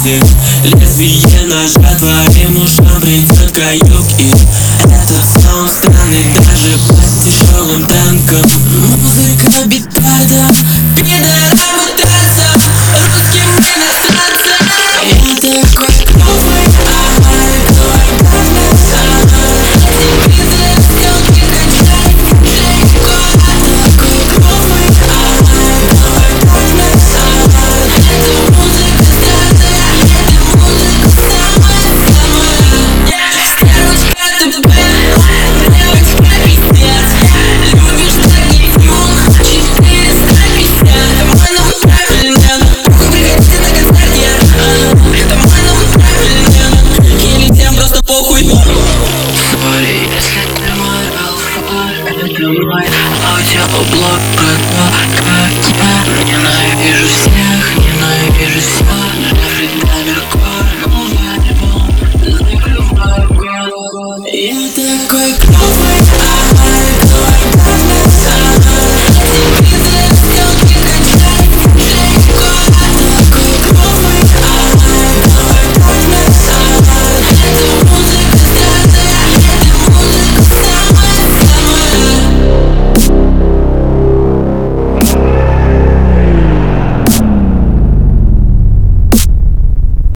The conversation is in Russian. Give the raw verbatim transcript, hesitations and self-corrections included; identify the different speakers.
Speaker 1: музык. Лезвие ножа твоим ушам придет каюк. И этот сон странный даже под тяжелым танком. Музыка битада, пидорам и трасса, русским не насраться. Я такой клёвый, ага, твой танец, ага. Тебе ссылки качай, легко. Такой клёвый, ага, твой танец, ага. Это музыка старая, это музыка самая-самая. Девочка, ты бэд, девочка, пиздец. Любишь таких юн, четыреста пятьдесят. Это мой новый правильный. Похуй, приходите на концерт, я. Это мой новый правильный. Или всем просто похуй. Сори, если ты мой алфа, это мой аудиоблог про то, как я ненавижу всех, ненавижу все. Everytime record, новый альбом, закрываю год. Я такой клёвый, ага, твой танец, ага.